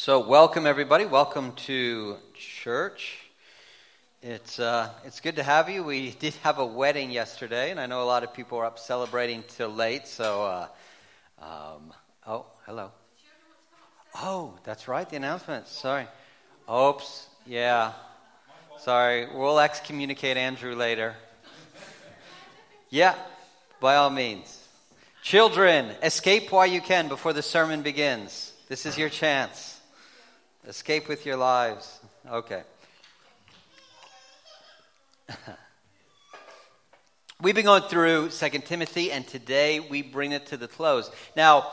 So welcome everybody. Welcome to church. It's good to have you. We did have a wedding yesterday, and I know a lot of people are up celebrating till late. So, oh, hello. Oh, that's right. The announcement. Sorry. Oops. Yeah. Sorry. We'll excommunicate Andrew later. Yeah. By all means. Children, escape while you can before the sermon begins. This is your chance. Escape with your lives. Okay. We've been going through 2 Timothy, and today we bring it to the close. Now,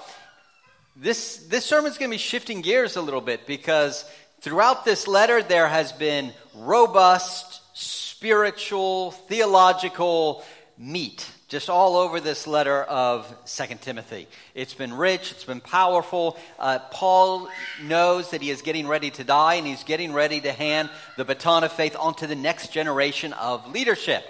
this sermon's going to be shifting gears a little bit because throughout this letter there has been robust, spiritual, theological meat just all over this letter of 2 Timothy. It's been rich, it's been powerful. Paul knows that he is getting ready to die, and he's getting ready to hand the baton of faith onto the next generation of leadership.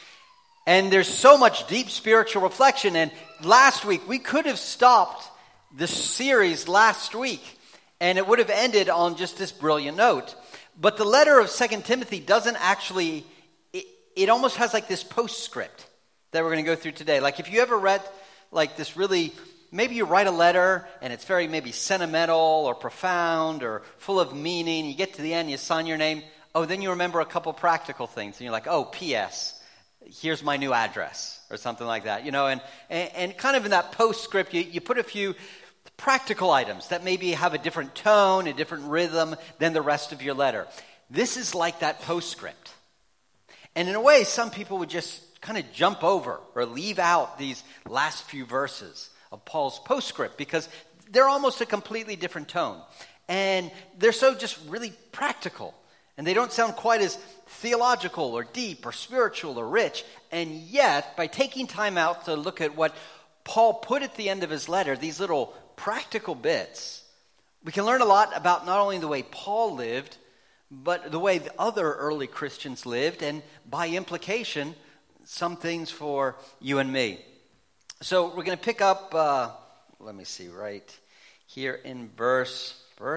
And there's so much deep spiritual reflection, and last week, we could have stopped the series last week, and it would have ended on just this brilliant note. But the letter of 2 Timothy doesn't actually, it almost has like this postscript that we're going to go through today. Like if you ever read like this really, maybe you write a letter and it's very maybe sentimental or profound or full of meaning. You get to the end, you sign your name. Oh, then you remember a couple practical things. And you're like, oh, P.S., here's my new address or something like that. You know, and kind of in that postscript, you put a few practical items that maybe have a different tone, a different rhythm than the rest of your letter. This is like that postscript. And in a way, some people would just kind of jump over or leave out these last few verses of Paul's postscript because they're almost a completely different tone. And they're so just really practical. And they don't sound quite as theological or deep or spiritual or rich. And yet, by taking time out to look at what Paul put at the end of his letter, these little practical bits, we can learn a lot about not only the way Paul lived, but the way the other early Christians lived, and by implication, some things for you and me. So we're going to pick up, let me see, right here in verse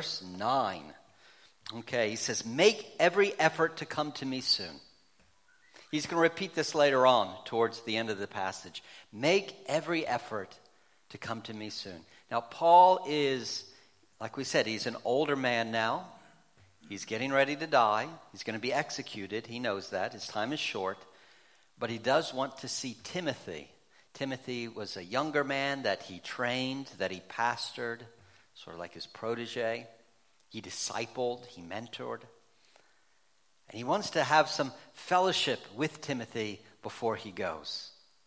9. Okay, he says, make every effort to come to me soon. He's going to repeat this later on towards the end of the passage. Make every effort to come to me soon. Now, Paul is, like we said, he's an older man now. He's getting ready to die. He's going to be executed. He knows that. His time is short. But he does want to see Timothy. Timothy was a younger man that he trained, that he pastored, sort of like his protege. He discipled, he mentored. And he wants to have some fellowship with Timothy before he goes.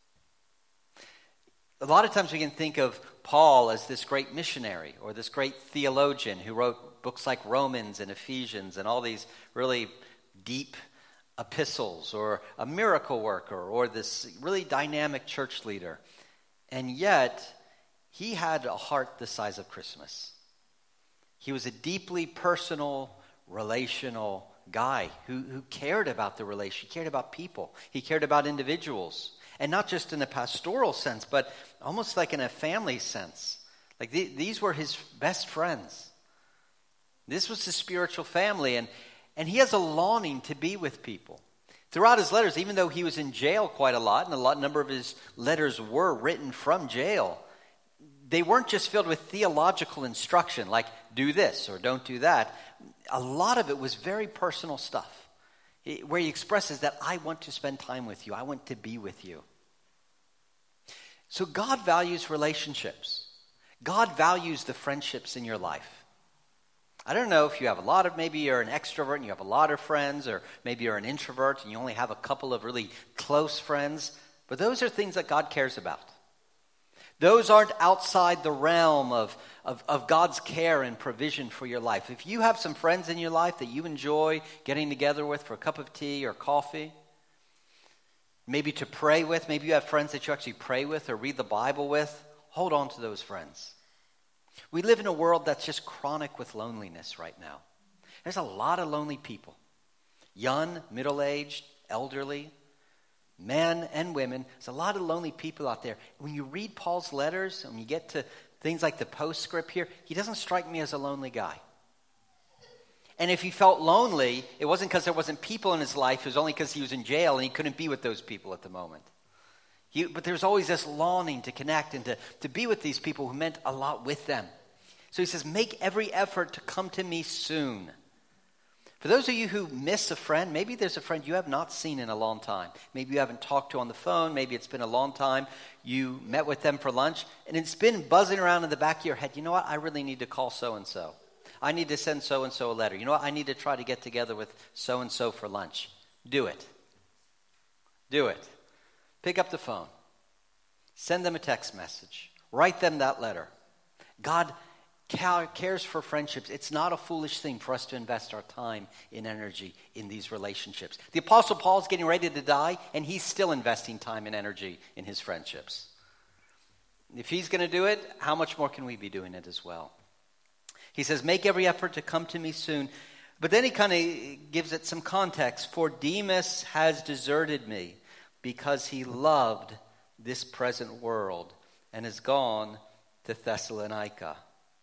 A lot of times we can think of Paul as this great missionary or this great theologian who wrote books like Romans and Ephesians and all these really deep epistles, or a miracle worker, or this really dynamic church leader. And yet, he had a heart the size of Christmas. He was a deeply personal, relational guy who cared about the relation, cared about people. He cared about individuals. And not just in a pastoral sense, but almost like in a family sense. Like these were his best friends. This was his spiritual family, and he has a longing to be with people. Throughout his letters, even though he was in jail quite a lot, and a number of his letters were written from jail, they weren't just filled with theological instruction, like do this or don't do that. A lot of it was very personal stuff, where he expresses that I want to spend time with you. I want to be with you. So God values relationships. God values the friendships in your life. I don't know if you have maybe you're an extrovert and you have a lot of friends, or maybe you're an introvert and you only have a couple of really close friends, but those are things that God cares about. Those aren't outside the realm of God's care and provision for your life. If you have some friends in your life that you enjoy getting together with for a cup of tea or coffee, maybe to pray with, maybe you have friends that you actually pray with or read the Bible with, hold on to those friends. We live in a world that's just chronic with loneliness right now. There's a lot of lonely people. Young, middle-aged, elderly, men and women. There's a lot of lonely people out there. When you read Paul's letters, and you get to things like the postscript here, he doesn't strike me as a lonely guy. And if he felt lonely, it wasn't because there wasn't people in his life. It was only because he was in jail and he couldn't be with those people at the moment. But there's always this longing to connect and to be with these people who meant a lot with them. So he says, make every effort to come to me soon. For those of you who miss a friend, maybe there's a friend you have not seen in a long time. Maybe you haven't talked to on the phone. Maybe it's been a long time. You met with them for lunch, and it's been buzzing around in the back of your head. You know what? I really need to call so-and-so. I need to send so-and-so a letter. You know what? I need to try to get together with so-and-so for lunch. Do it. Do it. Pick up the phone. Send them a text message. Write them that letter. God cares for friendships. It's not a foolish thing for us to invest our time and energy in these relationships. The Apostle Paul's getting ready to die, and he's still investing time and energy in his friendships. If he's going to do it, how much more can we be doing it as well? He says, make every effort to come to me soon. But then he kind of gives it some context. For Demas has deserted me because he loved this present world and has gone to Thessalonica.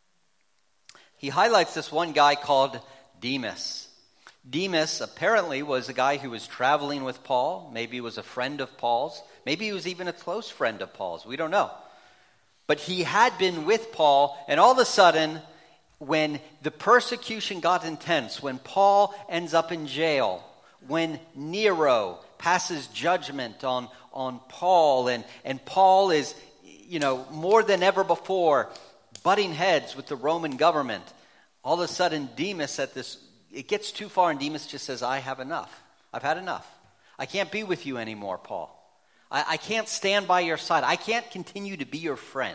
He highlights this one guy called Demas. Demas apparently was a guy who was traveling with Paul. Maybe he was a friend of Paul's. Maybe he was even a close friend of Paul's. We don't know. But he had been with Paul, and all of a sudden, when the persecution got intense, when Paul ends up in jail, when Nero passes judgment on Paul, and Paul is, more than ever before, butting heads with the Roman government, all of a sudden Demas it gets too far, and Demas just says, I have enough. I've had enough. I can't be with you anymore, Paul. I can't stand by your side. I can't continue to be your friend.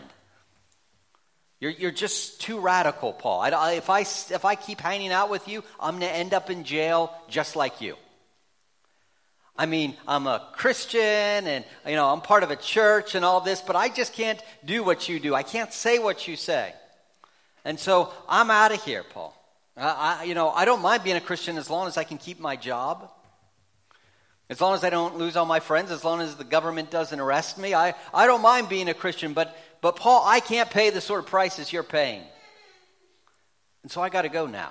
You're just too radical, Paul. If I keep hanging out with you, I'm going to end up in jail just like you. I mean, I'm a Christian and, I'm part of a church and all this, but I just can't do what you do. I can't say what you say. And so I'm out of here, Paul. I don't mind being a Christian as long as I can keep my job. As long as I don't lose all my friends, as long as the government doesn't arrest me. I don't mind being a Christian, but Paul, I can't pay the sort of prices you're paying. And so I got to go now.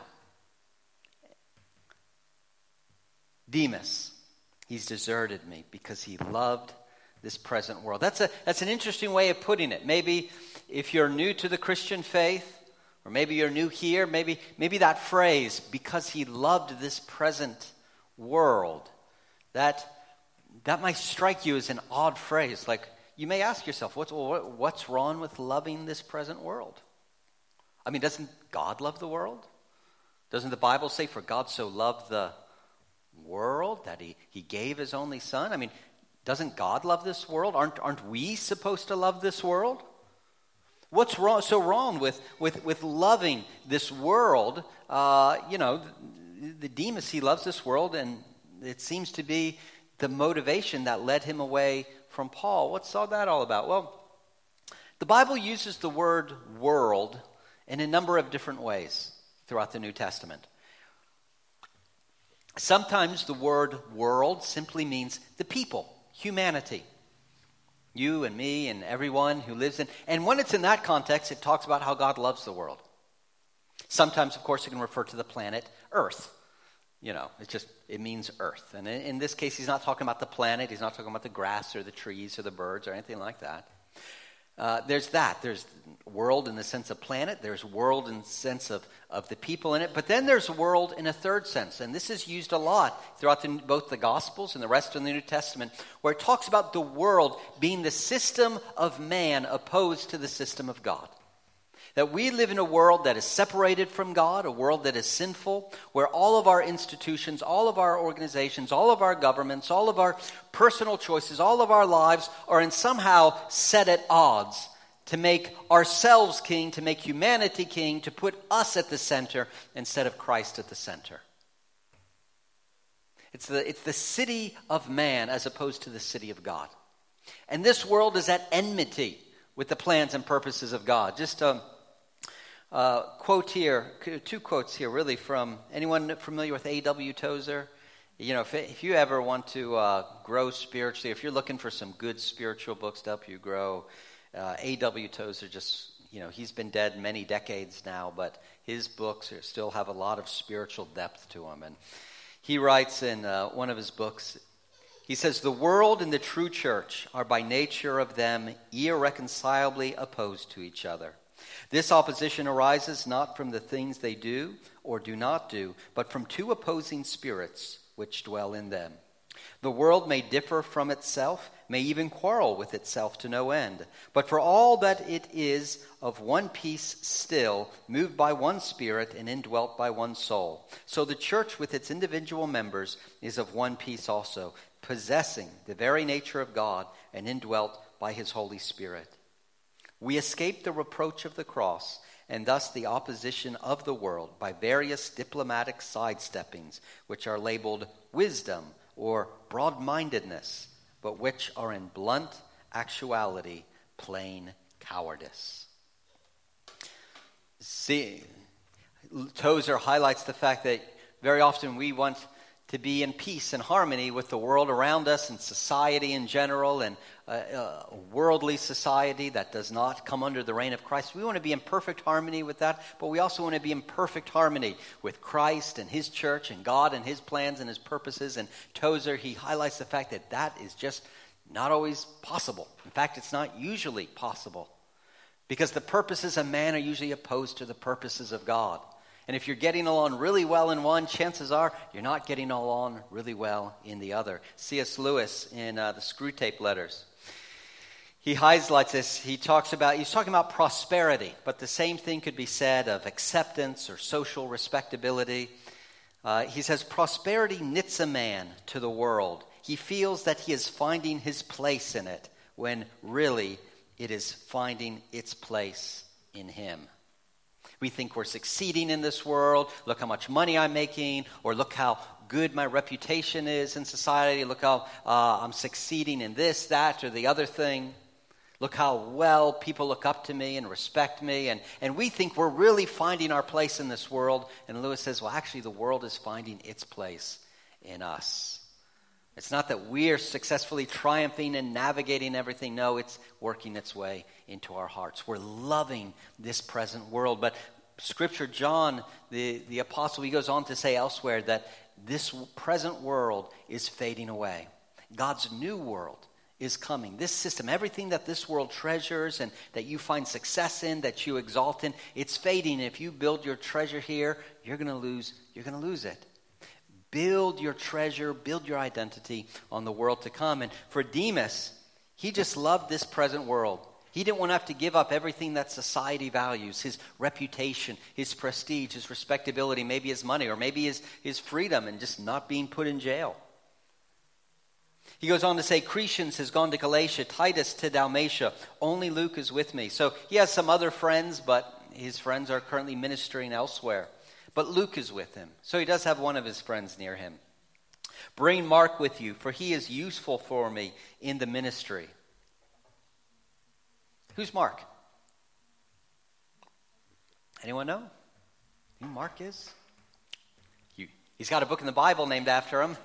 Demas. He's deserted me because he loved this present world. That's an interesting way of putting it. Maybe if you're new to the Christian faith, or maybe you're new here, maybe that phrase, because he loved this present world, that might strike you as an odd phrase. Like, you may ask yourself, what's wrong with loving this present world? I mean, doesn't God love the world? Doesn't the Bible say, for God so loved the world that he gave his only son? I mean, doesn't God love this world? Aren't we supposed to love this world? What's wrong with loving this world? The Demas, he loves this world, and it seems to be the motivation that led him away from Paul. What's all that all about? Well, the Bible uses the word world in a number of different ways throughout the New Testament. Sometimes the word world simply means the people, humanity. You and me and everyone who lives in. And when it's in that context, it talks about how God loves the world. Sometimes, of course, it can refer to the planet Earth. It means Earth. And in this case, he's not talking about the planet. He's not talking about the grass or the trees or the birds or anything like that. There's that. There's world in the sense of planet. There's world in the sense of the people in it. But then there's world in a third sense. And this is used a lot throughout both the Gospels and the rest of the New Testament, where it talks about the world being the system of man opposed to the system of God. That we live in a world that is separated from God, a world that is sinful, where all of our institutions, all of our organizations, all of our governments, all of our personal choices, all of our lives are in somehow set at odds to make ourselves king, to make humanity king, to put us at the center instead of Christ at the center. It's the city of man as opposed to the city of God. And this world is at enmity with the plans and purposes of God. Just quote here, two quotes here really from anyone familiar with A.W. Tozer? If you ever want to grow spiritually, if you're looking for some good spiritual books to help you grow, A.W. Tozer just he's been dead many decades now, but his books still have a lot of spiritual depth to them. And he writes in one of his books, he says, "The world and the true church are by nature of them irreconcilably opposed to each other. This opposition arises not from the things they do or do not do, but from two opposing spirits which dwell in them. The world may differ from itself, may even quarrel with itself to no end. But for all that it is of one piece still, moved by one spirit and indwelt by one soul. So the church with its individual members is of one piece also, possessing the very nature of God and indwelt by his Holy Spirit. We escape the reproach of the cross and thus the opposition of the world by various diplomatic sidesteppings, which are labeled wisdom or broad-mindedness, but which are in blunt actuality plain cowardice." See, Tozer highlights the fact that very often we want to be in peace and harmony with the world around us and society in general, and worldly society that does not come under the reign of Christ. We want to be in perfect harmony with that, but we also want to be in perfect harmony with Christ and his church and God and his plans and his purposes. And Tozer, he highlights the fact that that is just not always possible. In fact, it's not usually possible, because the purposes of man are usually opposed to the purposes of God. And if you're getting along really well in one, chances are you're not getting along really well in the other. C.S. Lewis in the Screwtape Letters, he highlights this. He's talking about prosperity, but the same thing could be said of acceptance or social respectability. He says, "Prosperity knits a man to the world. He feels that he is finding his place in it, when really it is finding its place in him." We think we're succeeding in this world. Look how much money I'm making, or look how good my reputation is in society. Look how I'm succeeding in this, that, or the other thing. Look how well people look up to me and respect me. And we think we're really finding our place in this world. And Lewis says, well, actually, the world is finding its place in us. It's not that we're successfully triumphing and navigating everything. No, it's working its way into our hearts. We're loving this present world. But Scripture, John, the apostle, he goes on to say elsewhere that this present world is fading away. God's new world is coming. This system, everything that this world treasures and that you find success in, that you exalt in, it's fading. If you build your treasure here, you're going to lose it. Build your treasure, build your identity on the world to come. And for Demas, he just loved this present world. He didn't want to have to give up everything that society values, his reputation, his prestige, his respectability, maybe his money, or maybe his freedom and just not being put in jail. He goes on to say, Crescens has gone to Galatia, Titus to Dalmatia, only Luke is with me. So he has some other friends, but his friends are currently ministering elsewhere. But Luke is with him, so he does have one of his friends near him. Bring Mark with you, for he is useful for me in the ministry. Who's Mark? Anyone know who Mark is? He's got a book in the Bible named after him.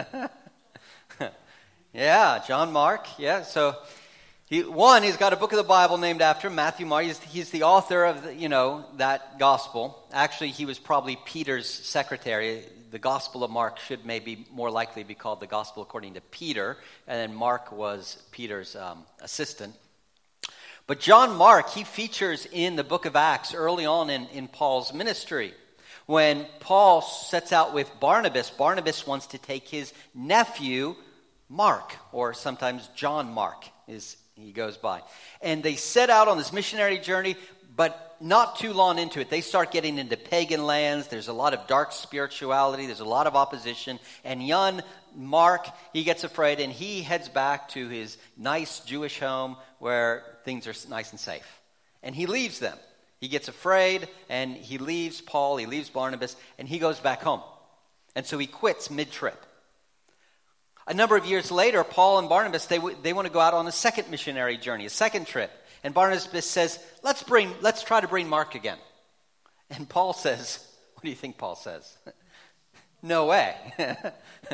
Yeah, John Mark. Yeah, so he's got a book of the Bible named after him, Matthew, Mark. He's the author of that gospel. Actually, he was probably Peter's secretary. The Gospel of Mark should maybe more likely be called the Gospel according to Peter, and then Mark was Peter's assistant. But John Mark, he features in the book of Acts early on in Paul's ministry. When Paul sets out with Barnabas, Barnabas wants to take his nephew, Mark, or sometimes John Mark, he goes by. And they set out on this missionary journey, but not too long into it, they start getting into pagan lands. There's a lot of dark spirituality. There's a lot of opposition. And young Mark, he gets afraid, and he heads back to his nice Jewish home where things are nice and safe. And he leaves them. He gets afraid, and he leaves Paul, he leaves Barnabas, and he goes back home. And so he quits mid-trip. A number of years later, Paul and Barnabas, they want to go out on a second missionary journey, a second trip. And Barnabas says, let's try to bring Mark again. And Paul says, what do you think Paul says? No way.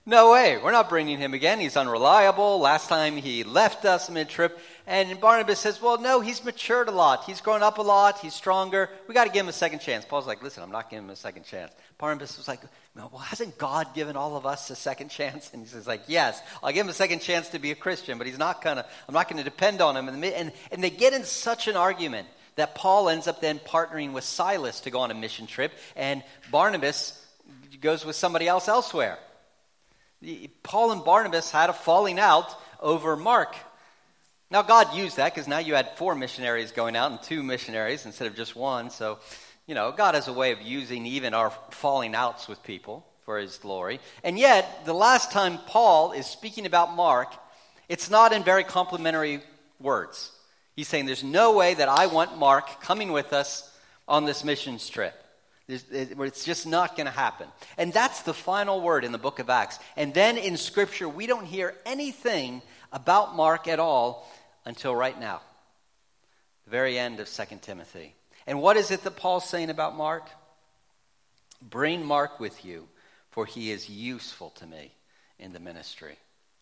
No way, we're not bringing him again. He's unreliable. Last time he left us mid-trip. And Barnabas says, well, no, he's matured a lot. He's grown up a lot. He's stronger. We got to give him a second chance. Paul's like, listen, I'm not giving him a second chance. Barnabas was like, well, hasn't God given all of us a second chance? And he says, like, yes, I'll give him a second chance to be a Christian, but I'm not going to depend on him. And they get in such an argument that Paul ends up then partnering with Silas to go on a mission trip, and Barnabas goes with somebody else elsewhere. Paul and Barnabas had a falling out over Mark. Now, God used that because now you had 4 missionaries going out and 2 missionaries instead of just 1. So, God has a way of using even our falling outs with people for his glory. And yet, the last time Paul is speaking about Mark, it's not in very complimentary words. He's saying there's no way that I want Mark coming with us on this missions trip. It's just not going to happen. And that's the final word in the book of Acts. And then in Scripture, we don't hear anything about Mark at all until right now, the very end of 2 Timothy. And what is it that Paul's saying about Mark? Bring Mark with you, for he is useful to me in the ministry.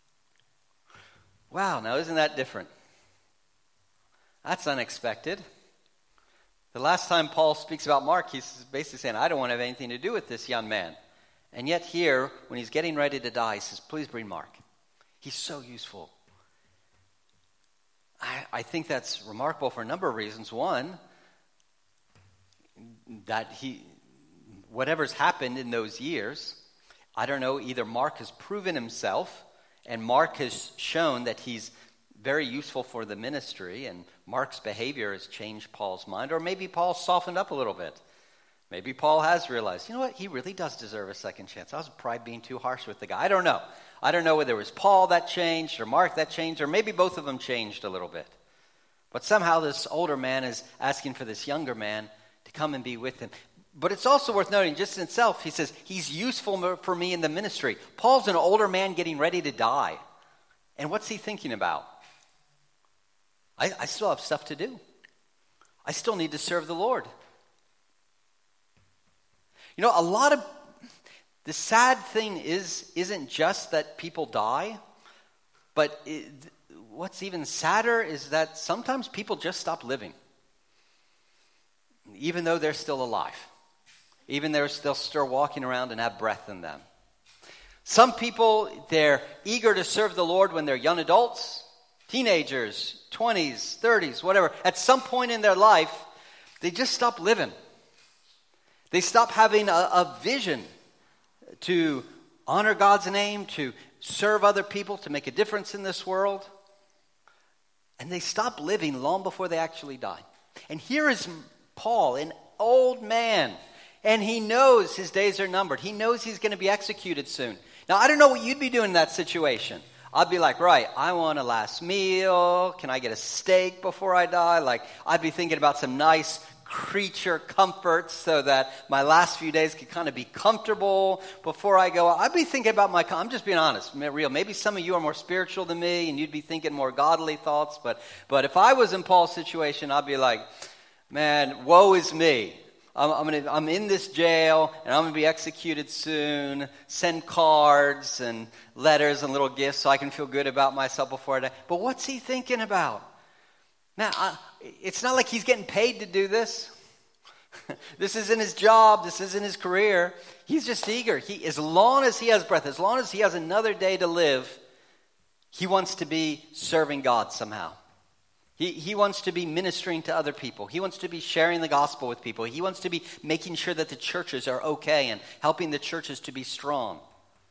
Wow, now isn't that different? That's unexpected. The last time Paul speaks about Mark, he's basically saying, I don't want to have anything to do with this young man. And yet here, when he's getting ready to die, he says, please bring Mark. He's so useful. I think that's remarkable for a number of reasons. One, that whatever's happened in those years, I don't know, either Mark has proven himself, and Mark has shown that he's very useful for the ministry, and Mark's behavior has changed Paul's mind, or maybe Paul softened up a little bit. Maybe Paul has realized, you know what, he really does deserve a second chance. I was probably being too harsh with the guy. I don't know. I don't know whether it was Paul that changed, or Mark that changed, or maybe both of them changed a little bit. But somehow this older man is asking for this younger man to come and be with him. But it's also worth noting, just in itself, he says, he's useful for me in the ministry. Paul's an older man getting ready to die. And what's he thinking about? I still have stuff to do. I still need to serve the Lord. A lot of the sad thing isn't just that people die, but what's even sadder is that sometimes people just stop living, even though they're still alive, even though they're still walking around and have breath in them. Some people, they're eager to serve the Lord when they're young adults, teenagers, 20s, 30s, whatever. At some point in their life, they just stop living. They stop having a vision to honor God's name, to serve other people, to make a difference in this world. And they stop living long before they actually die. And here is Paul, an old man, and he knows his days are numbered. He knows he's going to be executed soon. Now, I don't know what you'd be doing in that situation. I'd be like, right, I want a last meal. Can I get a steak before I die? I'd be thinking about some nice creature comforts so that my last few days could kind of be comfortable before I go. I'd be thinking about I'm just being honest, real. Maybe some of you are more spiritual than me and you'd be thinking more godly thoughts. But if I was in Paul's situation, I'd be like, man, woe is me. I'm in this jail, and I'm going to be executed soon. Send cards and letters and little gifts so I can feel good about myself before I die. But what's he thinking about? Now, it's not like he's getting paid to do this. This isn't his job. This isn't his career. He's just eager. As long as he has breath, as long as he has another day to live, he wants to be serving God somehow. He wants to be ministering to other people. He wants to be sharing the gospel with people. He wants to be making sure that the churches are okay and helping the churches to be strong.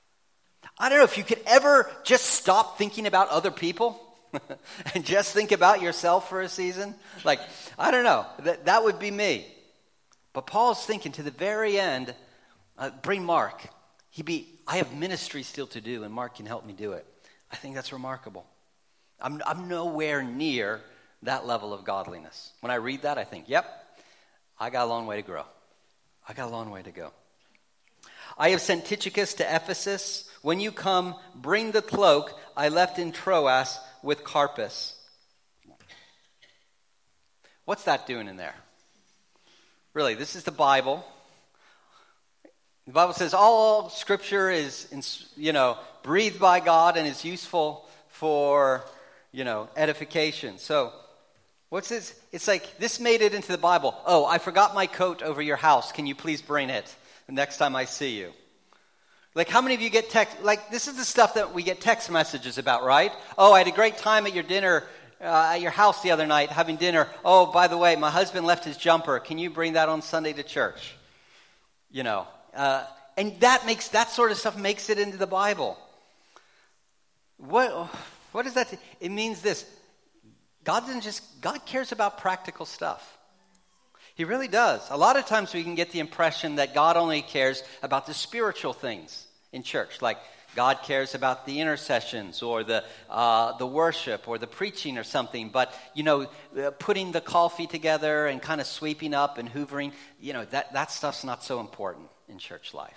I don't know if you could ever just stop thinking about other people and just think about yourself for a season. I don't know. That would be me. But Paul's thinking to the very end, bring Mark. I have ministry still to do, and Mark can help me do it. I think that's remarkable. I'm nowhere near that level of godliness. When I read that, I think, yep, I got a long way to grow. I got a long way to go. I have sent Tychicus to Ephesus. When you come, bring the cloak I left in Troas with Carpus. What's that doing in there? Really, this is the Bible. The Bible says all Scripture is, breathed by God and is useful for, edification. So, what's this? It's like, this made it into the Bible. Oh, I forgot my coat over your house. Can you please bring it the next time I see you? Like, how many of you get text? Like, this is the stuff that we get text messages about, right? Oh, I had a great time at your dinner, at your house the other night, having dinner. Oh, by the way, my husband left his jumper. Can you bring that on Sunday to church? And that sort of stuff makes it into the Bible. What does that? It means this: God cares about practical stuff. He really does. A lot of times we can get the impression that God only cares about the spiritual things in church, like God cares about the intercessions or the worship or the preaching or something. But, putting the coffee together and kind of sweeping up and hoovering, that stuff's not so important in church life.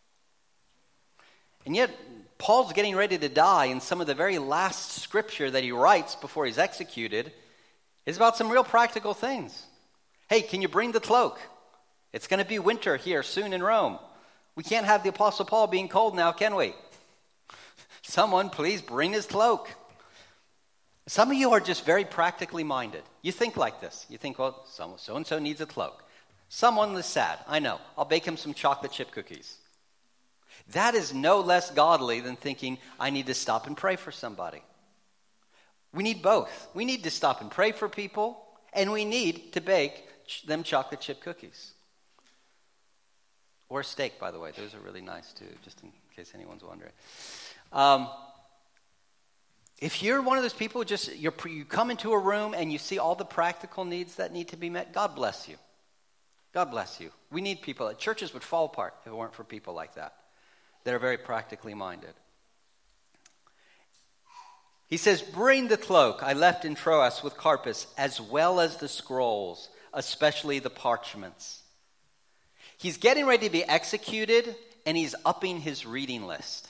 And yet, Paul's getting ready to die, and some of the very last scripture that he writes before he's executed is about some real practical things. Hey, can you bring the cloak? It's going to be winter here soon in Rome. We can't have the Apostle Paul being cold now, can we? Someone please bring his cloak. Some of you are just very practically minded. You think like this. You think, well, so-and-so needs a cloak. Someone is sad. I know. I'll bake him some chocolate chip cookies. That is no less godly than thinking, I need to stop and pray for somebody. We need both. We need to stop and pray for people, and we need to bake them chocolate chip cookies. Or steak, by the way. Those are really nice, too, just in case anyone's wondering. If you're one of those people, you come into a room and you see all the practical needs that need to be met, God bless you. God bless you. We need people. Churches would fall apart if it weren't for people like that are very practically minded. He says, bring the cloak I left in Troas with Carpus, as well as the scrolls, especially the parchments. He's getting ready to be executed, and he's upping his reading list.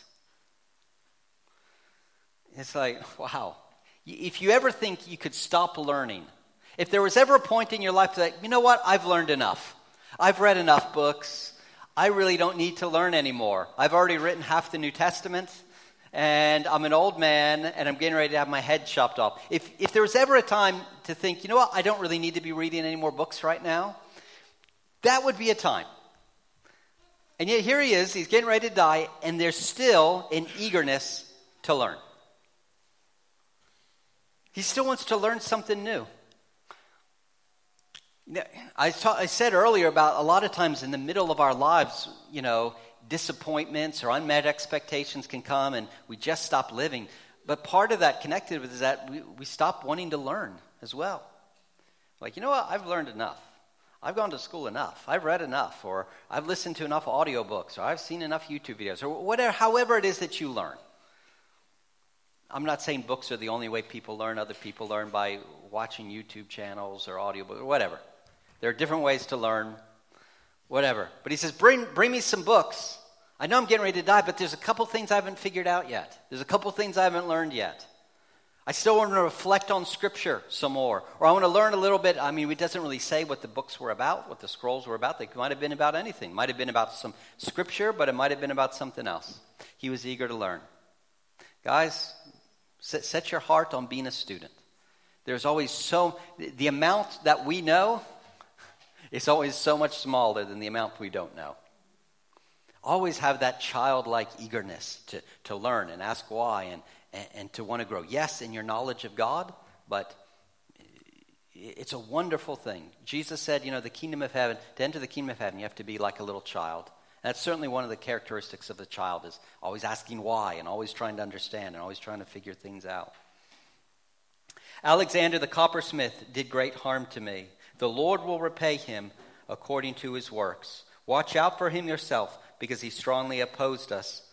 It's like, wow. If you ever think you could stop learning, if there was ever a point in your life that, you know what, I've learned enough. I've read enough books. I really don't need to learn anymore. I've already written half the New Testament, and I'm an old man, and I'm getting ready to have my head chopped off. If there was ever a time to think, you know what, I don't really need to be reading any more books right now, that would be a time. And yet here he is, he's getting ready to die, and there's still an eagerness to learn. He still wants to learn something new. I said earlier about a lot of times in the middle of our lives, disappointments or unmet expectations can come and we just stop living. But part of that connected with is that we stop wanting to learn as well. Like, you know what? I've learned enough. I've gone to school enough. I've read enough, or I've listened to enough audiobooks, or I've seen enough YouTube videos, or whatever, however it is that you learn. I'm not saying books are the only way people learn. Other people learn by watching YouTube channels or audiobooks or whatever. There are different ways to learn, whatever. But he says, bring me some books. I know I'm getting ready to die, but there's a couple things I haven't figured out yet. There's a couple things I haven't learned yet. I still want to reflect on Scripture some more. Or I want to learn a little bit. I mean, it doesn't really say what the books were about, what the scrolls were about. They might have been about anything. It might have been about some Scripture, but it might have been about something else. He was eager to learn. Guys, set your heart on being a student. There's always the amount that we know is always so much smaller than the amount we don't know. Always have that childlike eagerness to learn and ask why and to want to grow. Yes, in your knowledge of God, but it's a wonderful thing. Jesus said, the kingdom of heaven, to enter the kingdom of heaven, you have to be like a little child. And that's certainly one of the characteristics of the child, is always asking why and always trying to understand and always trying to figure things out. Alexander the coppersmith did great harm to me. The Lord will repay him according to his works. Watch out for him yourself, because he strongly opposed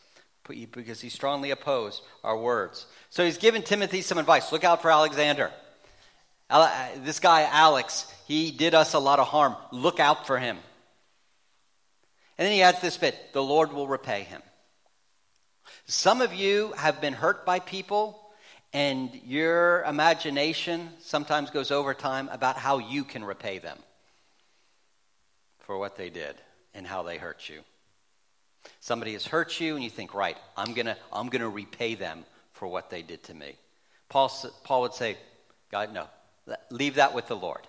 our words. So he's given Timothy some advice. Look out for Alexander. This guy, Alex, he did us a lot of harm. Look out for him. And then he adds this bit, the Lord will repay him. Some of you have been hurt by people, and your imagination sometimes goes over time about how you can repay them for what they did and how they hurt you. Somebody has hurt you, and you think, right, I'm gonna repay them for what they did to me. Paul would say, God, no, leave that with the Lord.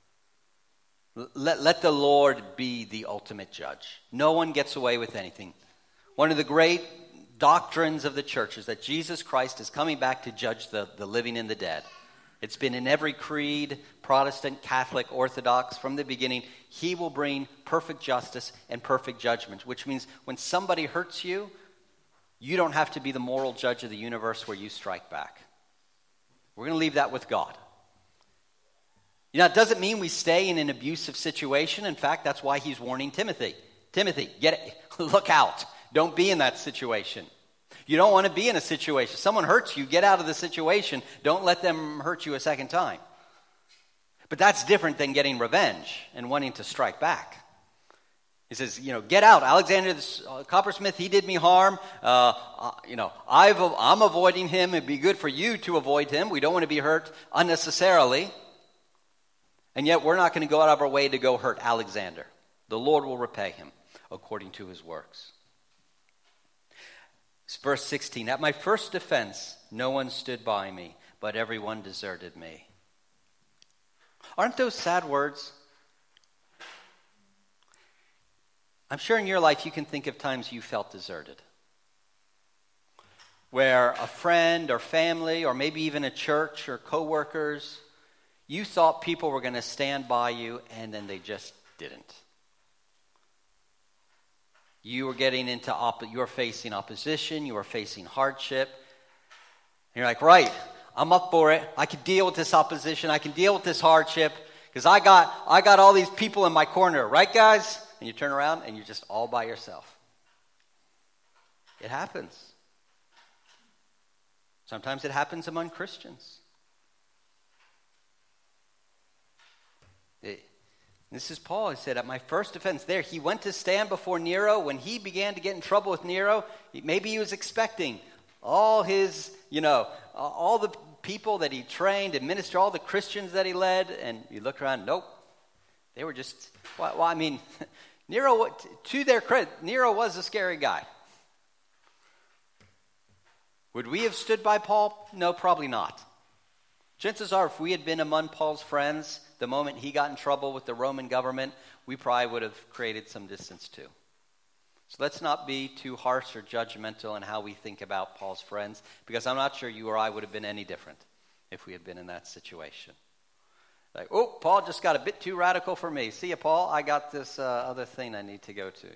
Let the Lord be the ultimate judge. No one gets away with anything. One of the great doctrines of the church is that Jesus Christ is coming back to judge the living and the dead. It's been in every creed, Protestant, Catholic, Orthodox, from the beginning. He will bring perfect justice and perfect judgment, which means when somebody hurts you, you don't have to be the moral judge of the universe where you strike back. We're going to leave that with God. You know, it doesn't mean we stay in an abusive situation. In fact, that's why he's warning Timothy. Timothy, look out. Don't be in that situation. You don't want to be in a situation. Someone hurts you, get out of the situation. Don't let them hurt you a second time. But that's different than getting revenge and wanting to strike back. He says, get out. Alexander the coppersmith, he did me harm. I'm avoiding him. It'd be good for you to avoid him. We don't want to be hurt unnecessarily. And yet we're not going to go out of our way to go hurt Alexander. The Lord will repay him according to his works. Verse 16, at my first defense, no one stood by me, but everyone deserted me. Aren't those sad words? I'm sure in your life you can think of times you felt deserted. Where a friend or family or maybe even a church or coworkers, you thought people were going to stand by you and then they just didn't. You were getting into you were facing opposition, you were facing hardship. And you're like, right, I'm up for it. I can deal with this opposition. I can deal with this hardship because I got all these people in my corner, right, guys? And you turn around and you're just all by yourself. It happens. Sometimes it happens among Christians. This is Paul. He said, at my first defense there, he went to stand before Nero. When he began to get in trouble with Nero, maybe he was expecting all his, all the people that he trained and ministered, all the Christians that he led, and you look around, nope. They were just, Nero, to their credit, Nero was a scary guy. Would we have stood by Paul? No, probably not. Chances are, if we had been among Paul's friends, the moment he got in trouble with the Roman government, we probably would have created some distance too. So let's not be too harsh or judgmental in how we think about Paul's friends, because I'm not sure you or I would have been any different if we had been in that situation. Like, oh, Paul just got a bit too radical for me. See ya, Paul, I got this other thing I need to go to,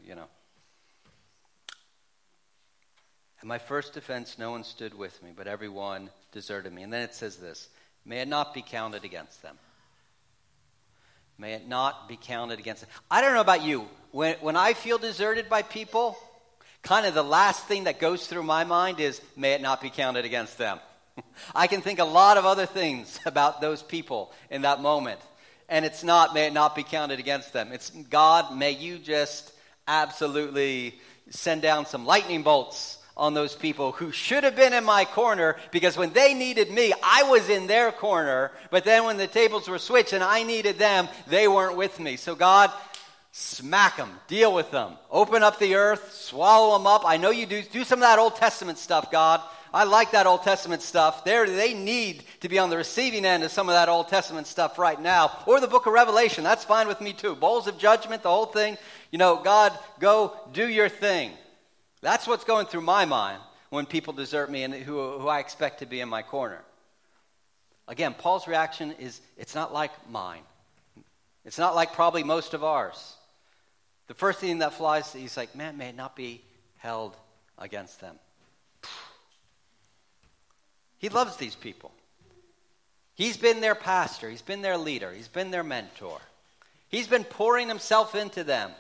At my first defense, no one stood with me, but everyone deserted me. And then it says this, may it not be counted against them. May it not be counted against them. I don't know about you. When I feel deserted by people, kind of the last thing that goes through my mind is, may it not be counted against them. I can think a lot of other things about those people in that moment. And it's not, may it not be counted against them. It's, God, may you just absolutely send down some lightning bolts on those people who should have been in my corner, because when they needed me, I was in their corner. But then when the tables were switched and I needed them, they weren't with me. So God, smack them, deal with them, open up the earth, swallow them up. I know you do some of that Old Testament stuff, God. I like that Old Testament stuff. They need to be on the receiving end of some of that Old Testament stuff right now. Or the book of Revelation, that's fine with me too. Bowls of judgment, the whole thing. God, go do your thing. That's what's going through my mind when people desert me and who I expect to be in my corner. Again, Paul's reaction is, it's not like mine. It's not like probably most of ours. The first thing that flies, he's like, man, may it not be held against them. He loves these people. He's been their pastor. He's been their leader. He's been their mentor. He's been pouring himself into them.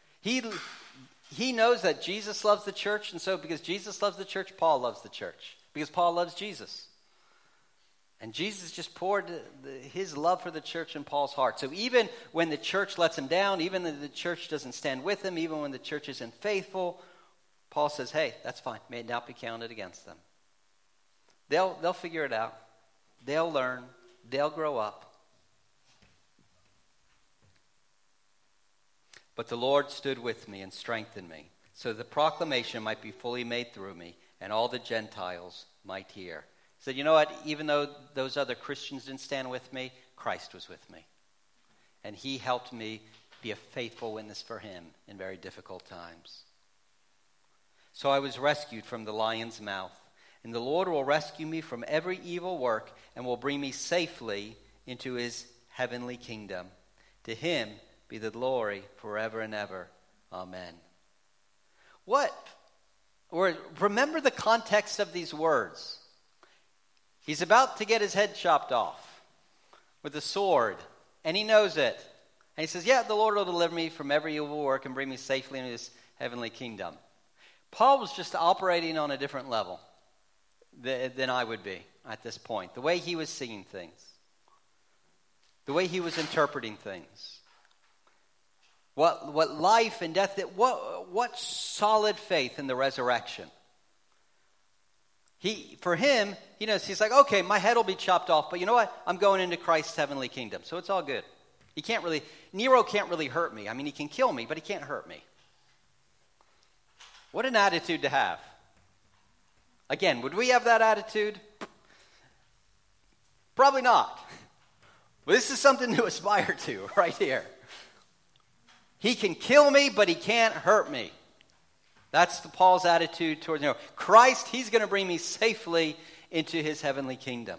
He knows that Jesus loves the church, and so because Jesus loves the church, Paul loves the church. Because Paul loves Jesus. And Jesus just poured his love for the church in Paul's heart. So even when the church lets him down, even when the church doesn't stand with him, even when the church isn't faithful, Paul says, hey, that's fine. May it not be counted against them. They'll figure it out. They'll learn. They'll grow up. But the Lord stood with me and strengthened me, so the proclamation might be fully made through me, and all the Gentiles might hear. He said, you know what? Even though those other Christians didn't stand with me, Christ was with me. And he helped me be a faithful witness for him in very difficult times. So I was rescued from the lion's mouth. And the Lord will rescue me from every evil work and will bring me safely into his heavenly kingdom. To him be the glory forever and ever. Amen. Remember the context of these words. He's about to get his head chopped off with a sword, and he knows it. And he says, yeah, the Lord will deliver me from every evil work and bring me safely into his heavenly kingdom. Paul was just operating on a different level than I would be at this point. The way he was seeing things. The way he was interpreting things. What life and death, what solid faith in the resurrection. For him, he knows, he's like, okay, my head will be chopped off, but you know what? I'm going into Christ's heavenly kingdom, so it's all good. Nero can't really hurt me. I mean, he can kill me, but he can't hurt me. What an attitude to have. Again, would we have that attitude? Probably not. But this is something to aspire to right here. He can kill me, but he can't hurt me. That's Paul's attitude towards Christ. He's going to bring me safely into his heavenly kingdom.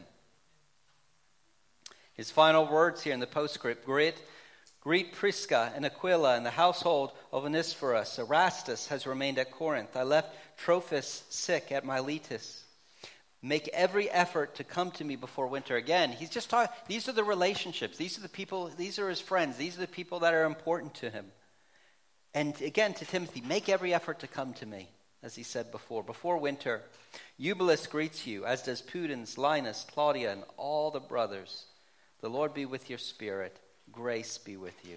His final words here in the postscript: Greet Prisca and Aquila and the household of Onesiphorus. Erastus has remained at Corinth. I left Trophimus sick at Miletus. Make every effort to come to me before winter. Again, he's just talking. These are the relationships. These are the people. These are his friends. These are the people that are important to him. And again, to Timothy, make every effort to come to me, as he said before winter. Eubulus greets you, as does Pudens, Linus, Claudia, and all the brothers. The Lord be with your spirit. Grace be with you.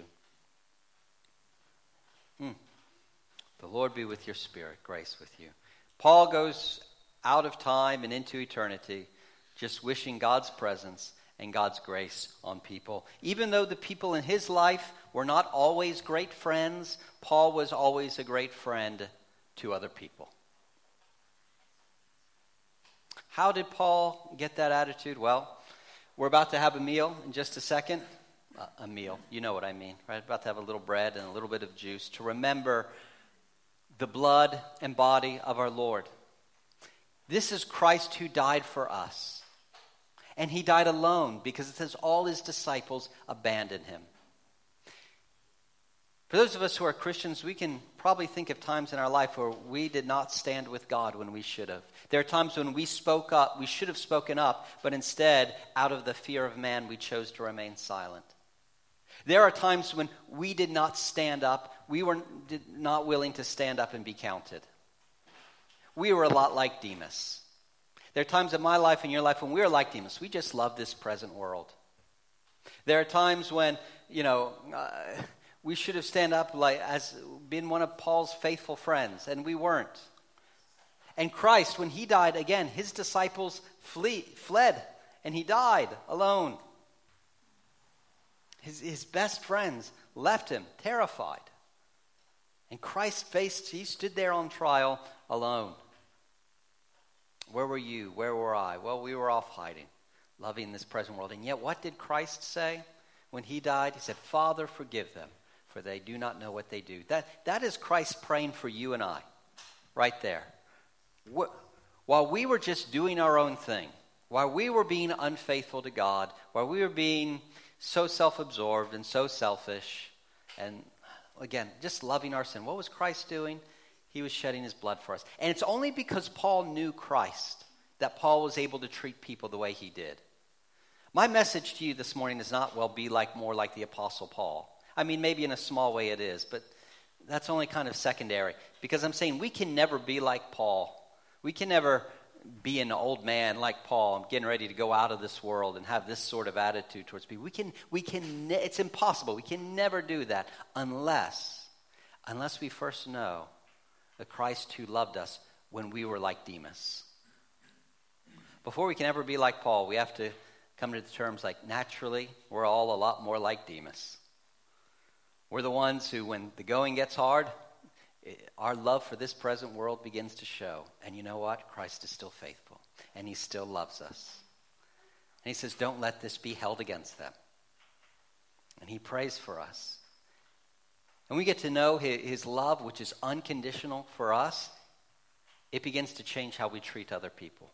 The Lord be with your spirit. Grace with you. Paul goes out of time and into eternity, just wishing God's presence and God's grace on people. Even though the people in his life were not always great friends, Paul was always a great friend to other people. How did Paul get that attitude? Well, we're about to have a meal in just a second. A meal, you know what I mean, right? About to have a little bread and a little bit of juice to remember the blood and body of our Lord. This is Christ who died for us. And he died alone because it says all his disciples abandoned him. For those of us who are Christians, we can probably think of times in our life where we did not stand with God when we should have. There are times when we spoke up, we should have spoken up, but instead, out of the fear of man, we chose to remain silent. There are times when we did not stand up, we were not willing to stand up and be counted. We were a lot like Demas. There are times in my life and your life when we are like Demas. We just love this present world. There are times when, we should have stand up like as been one of Paul's faithful friends, and we weren't. And Christ, when he died, again, his disciples fled, and he died alone. His best friends left him, terrified. And Christ he stood there on trial alone. Where were you? Where were I? Well, we were off hiding, loving this present world. And yet, what did Christ say when he died? He said, Father, forgive them, for they do not know what they do. That is Christ praying for you and I, right there. While we were just doing our own thing, while we were being unfaithful to God, while we were being so self-absorbed and so selfish, and again, just loving our sin, what was Christ doing? He was shedding his blood for us. And it's only because Paul knew Christ that Paul was able to treat people the way he did. My message to you this morning is not, be more like the Apostle Paul. I mean, maybe in a small way it is, but that's only kind of secondary. Because I'm saying we can never be like Paul. We can never be an old man like Paul, getting ready to go out of this world and have this sort of attitude towards people. It's impossible. We can never do that unless we first know the Christ who loved us when we were like Demas. Before we can ever be like Paul, we have to come to the terms like naturally, we're all a lot more like Demas. We're the ones who, when the going gets hard, our love for this present world begins to show. And you know what? Christ is still faithful, and he still loves us. And he says, don't let this be held against them. And he prays for us. And we get to know his love, which is unconditional for us. It begins to change how we treat other people.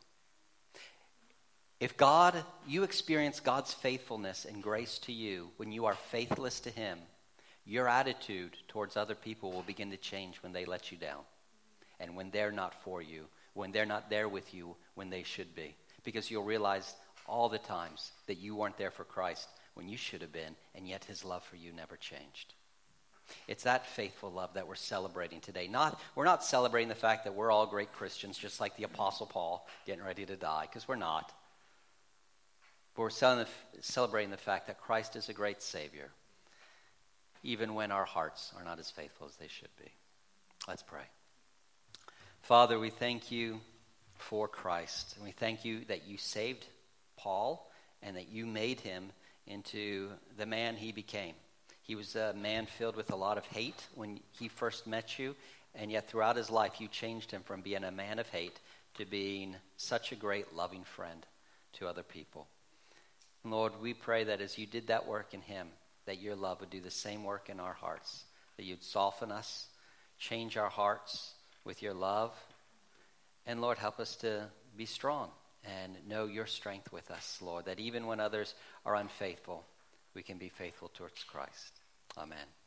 If you experience God's faithfulness and grace to you when you are faithless to him, your attitude towards other people will begin to change when they let you down. And when they're not for you, when they're not there with you when they should be. Because you'll realize all the times that you weren't there for Christ when you should have been, and yet his love for you never changed. It's that faithful love that we're celebrating today. We're not celebrating the fact that we're all great Christians, just like the Apostle Paul getting ready to die, because we're not. But we're celebrating the fact that Christ is a great Savior, even when our hearts are not as faithful as they should be. Let's pray. Father, we thank you for Christ, and we thank you that you saved Paul and that you made him into the man he became. He was a man filled with a lot of hate when he first met you, and yet throughout his life you changed him from being a man of hate to being such a great loving friend to other people. Lord, we pray that as you did that work in him, that your love would do the same work in our hearts, that you'd soften us, change our hearts with your love, and Lord, help us to be strong and know your strength with us, Lord, that even when others are unfaithful, we can be faithful towards Christ. Amen.